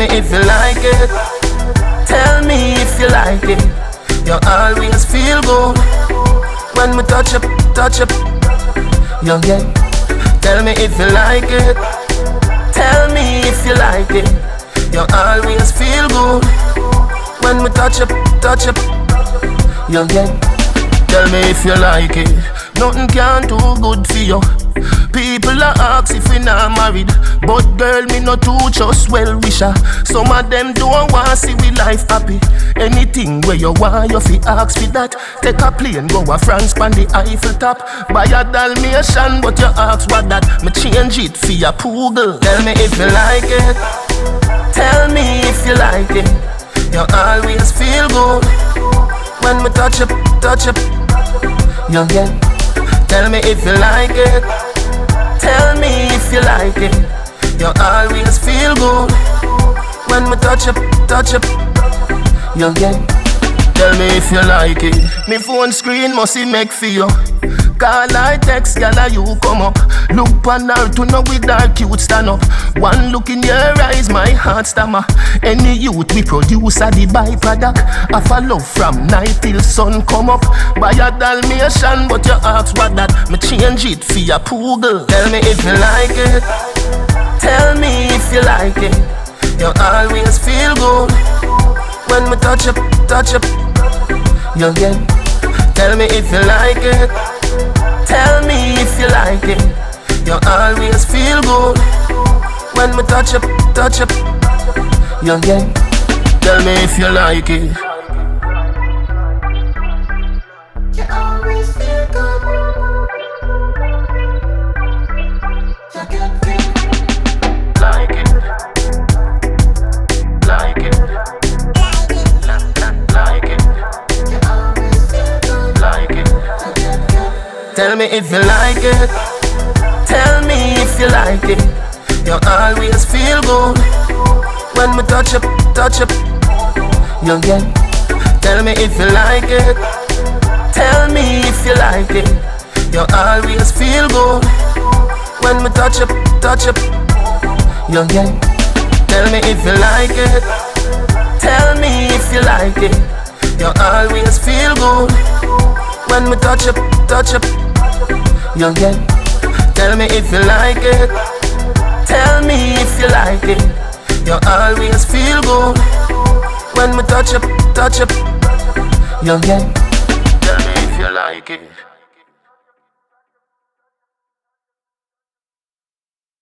me if you like it. Tell me if you like it. You always feel good when we touch up. You get. Tell me if you like it. Tell me if you like it. You always feel good when we touch up. You get. Tell me if you like it. Nothing can do good for you. People are ask if we not married, but girl, me not too just well wisher. Some of them don't want see we life happy. Anything where you want, you fi ask for that. Take a plane, go a France, pan the Eiffel top. Buy a Dalmatian, but you ask what that. Me change it for your poodle. Tell me if you like it. Tell me if you like it. You always feel good when we touch up. You get. Tell me if you like it. Tell me if you like it. You always feel good when we touch up. You get. Tell me if you like it. Me phone screen must make for you. Call I text, gyal, you come up. Look on her to know with her cute stand up. One look in your eyes, my heart stammer. Any youth we produce are the byproduct of a love from night till sun come up. Buy a Dalmatian, but you ask what that. Me change it for your poodle. Tell me if you like it. Tell me if you like it. You always feel good when we touch up. You get. Tell me if you like it. Tell me if you like it. You always feel good when we touch up. You get. Tell me if you like it. You always feel good. You get feel. Like it. Like it. Like it. You always feel good. Like it. You get feel. Tell me if you like it. Tell me if you like it. You always feel good when we touch up. You get. Tell me if you like it. Tell me if you like it. You always feel good when we touch up. You get. Tell me if you like it. Tell me if you like it. You always feel good when we touch up. You get. Tell me if you like it. Tell me if you like it. You always feel good when we touch up. You get. Tell me if you like it.